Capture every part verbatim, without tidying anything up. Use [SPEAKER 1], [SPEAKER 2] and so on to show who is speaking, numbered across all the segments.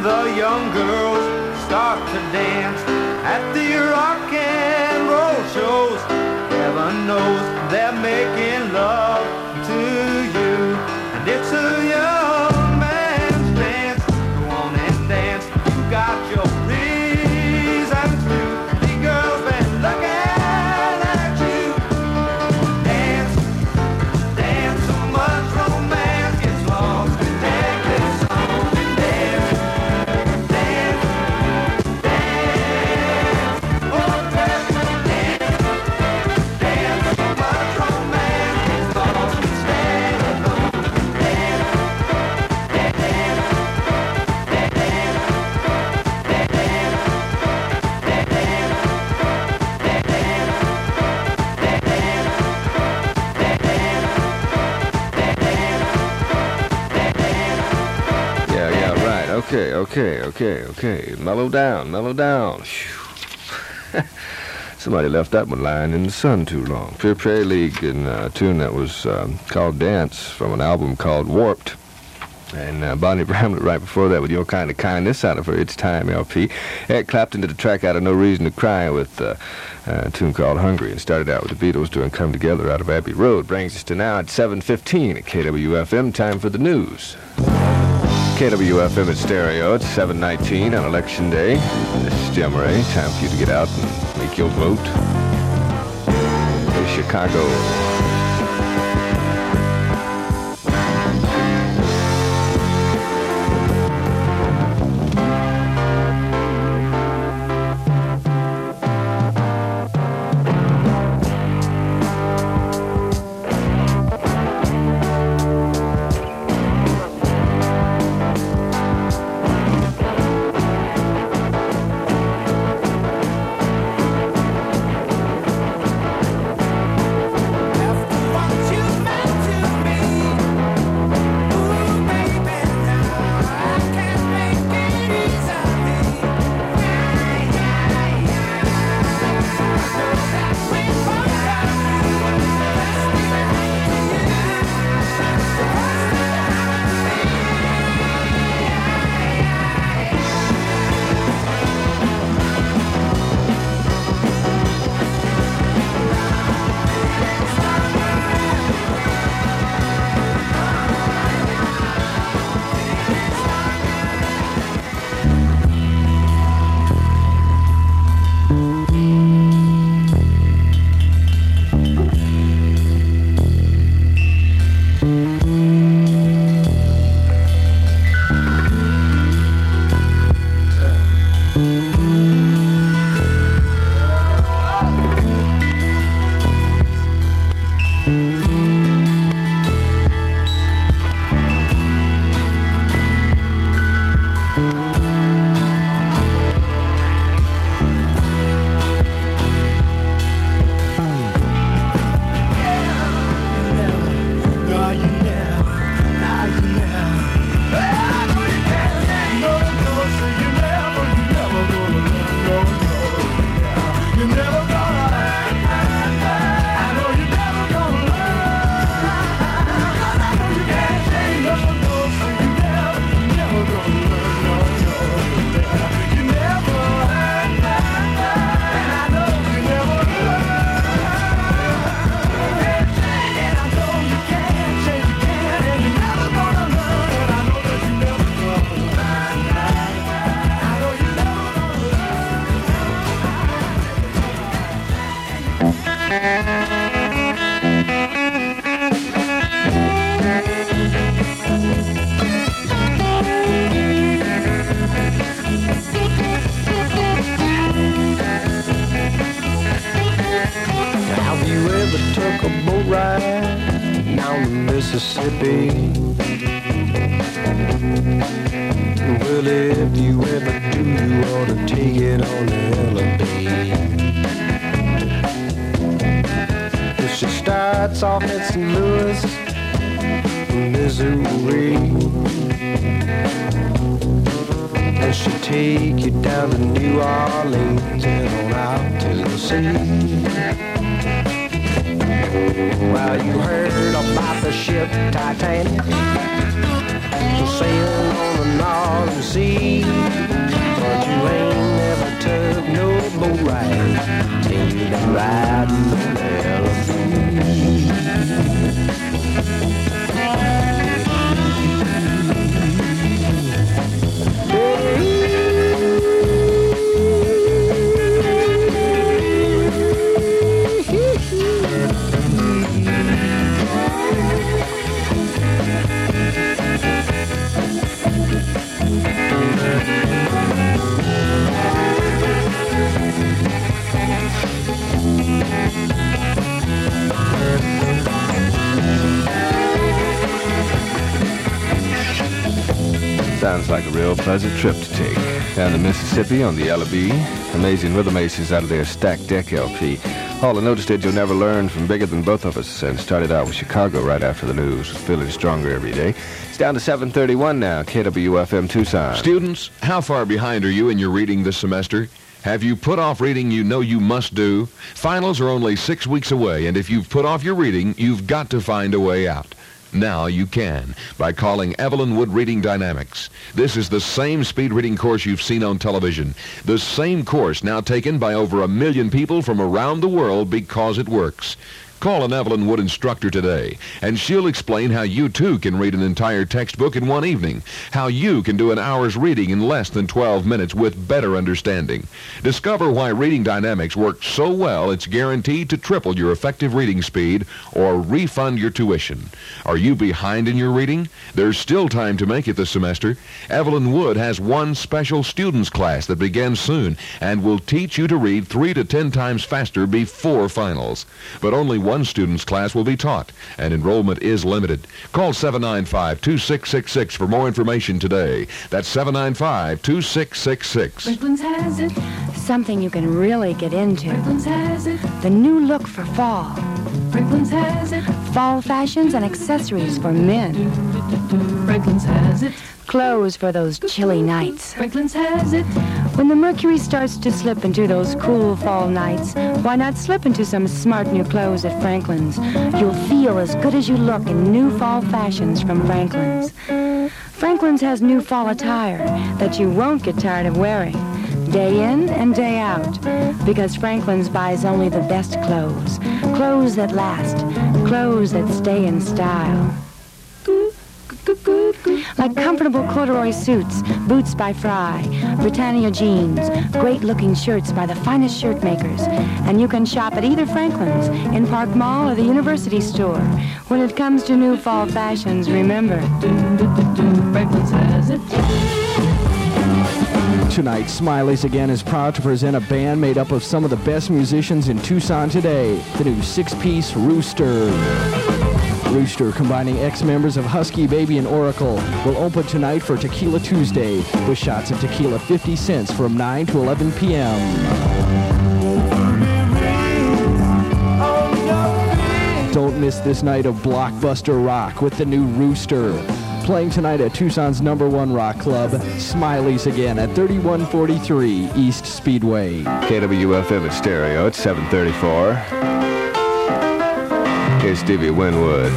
[SPEAKER 1] when the young girls start to dance at the rock and roll shows. Heaven knows they're making love to you, and it's a young man's dance. Go on and dance, you got your reasons to. The girls been looking at you. Dance, dance, so much romance gets lost. Take this song and dance, dance, dance. Oh, dance, dance, dance, so much romance gets lost. Stand alone, dance, dance, dance, dance,
[SPEAKER 2] Yeah, yeah, right. Okay, okay, okay, okay. Mellow down, mellow down. Phew. Somebody left that one lying in the sun too long. Pure Prairie League in a tune that was um, called Dance from an album called Warped. And uh, Bonnie Bramlett right before that with Your Kind of Kindness out of her It's Time L P. Eric Clapton did a track out of No Reason to Cry with uh, a tune called Hungry, and started out with the Beatles doing Come Together out of Abbey Road. Brings us to now at seven fifteen at K W F M. Time for the news. K W F M at stereo. It's seven nineteen on Election Day. This is Jim Ray. Time for you to get out and make your vote. It's Chicago.
[SPEAKER 3] Have you ever took a boat ride down the Mississippi? Well, if you ever do, you ought to take it on the L and B. She starts off at Saint Louis, Missouri, and she'll take you down to New Orleans and on out to the sea. Well, you heard about the ship Titanic, she sailed on the Northern the sea. But you ain't never took no boat ride till you been riding on the
[SPEAKER 2] Sounds like a real pleasant trip to take. Down the Mississippi on the L B. Amazing Rhythm Aces out of their Stacked Deck L P. All I noticed did You'll Never Learn from Bigger Than Both of Us, and started out with Chicago right after the news. Feeling stronger every day. It's down to seven thirty-one now, K W F M Tucson.
[SPEAKER 4] Students, how far behind are you in your reading this semester? Have you put off reading you know you must do? Finals are only six weeks away, and if you've put off your reading, you've got to find a way out. Now you can, by calling Evelyn Wood Reading Dynamics. This is the same speed reading course you've seen on television. The same course now taken by over a million people from around the world because it works. Call an Evelyn Wood instructor today, and she'll explain how you too can read an entire textbook in one evening, how you can do an hour's reading in less than twelve minutes with better understanding. Discover why Reading Dynamics works so well it's guaranteed to triple your effective reading speed or refund your tuition. Are you behind in your reading? There's still time to make it this semester. Evelyn Wood has one special students class that begins soon and will teach you to read three to ten times faster before finals. But only one One student's class will be taught, and enrollment is limited. Call seven nine five, two six six six for more information today. That's seven nine five, two six six six.
[SPEAKER 5] Franklin's has it.
[SPEAKER 6] Something you can really get into.
[SPEAKER 5] Franklin's has it.
[SPEAKER 6] The new look for fall.
[SPEAKER 5] Franklin's has it.
[SPEAKER 6] Fall fashions and accessories for men.
[SPEAKER 5] Franklin's has it.
[SPEAKER 6] Clothes for those chilly nights.
[SPEAKER 5] Franklin's has it.
[SPEAKER 6] When the mercury starts to slip into those cool fall nights, why not slip into some smart new clothes at Franklin's? You'll feel as good as you look in new fall fashions from Franklin's. Franklin's has new fall attire that you won't get tired of wearing, day in and day out, because Franklin's buys only the best clothes, clothes that last, clothes that stay in style. Like comfortable corduroy suits, boots by Fry, Britannia jeans, great-looking shirts by the finest shirt makers. And you can shop at either Franklin's, in Park Mall, or the University Store. When it comes to new fall fashions, remember,
[SPEAKER 5] Franklin's has it.
[SPEAKER 7] Tonight, Smiley's Again is proud to present a band made up of some of the best musicians in Tucson today, the new six-piece Rooster. Rooster, combining ex-members of Husky Baby and Oracle, will open tonight for Tequila Tuesday with shots of tequila fifty cents from nine to eleven p.m. Don't miss this night of blockbuster rock with the new Rooster. Playing tonight at Tucson's number one rock club, Smiley's Again at thirty-one forty-three East Speedway.
[SPEAKER 2] K W F M at stereo. It's seven thirty-four. Here's Stevie Winwood.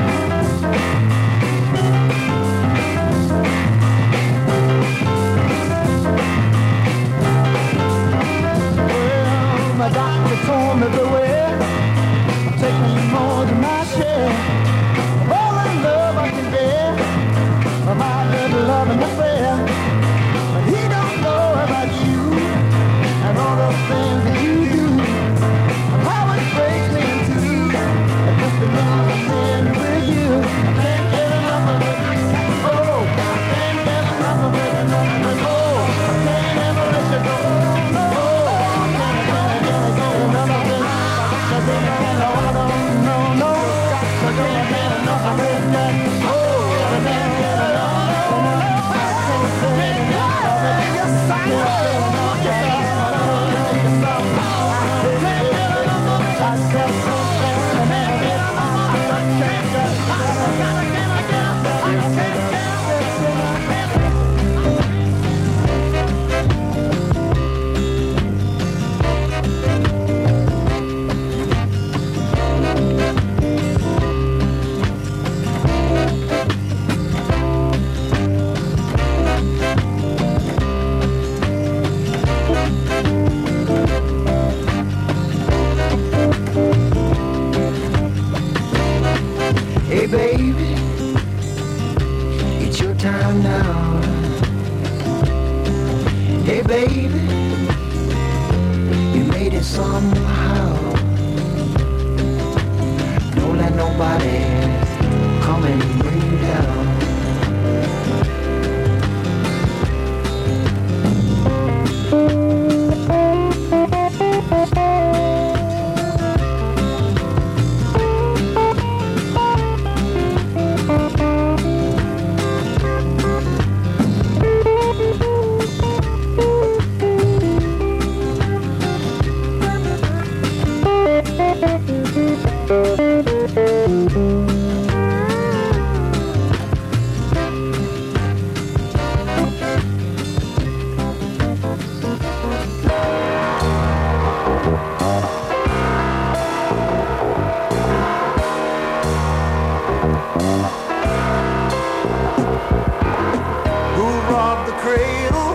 [SPEAKER 1] Well, my doctor told me beware, I'm taking more than my share of all the love I can bear, of my little love and affair. But he don't know about you and all the things that you do, and how it breaks me in two. Just a little man
[SPEAKER 3] Hey baby, you made it somehow. Don't let nobody come and bring you down.
[SPEAKER 1] Who robbed the cradle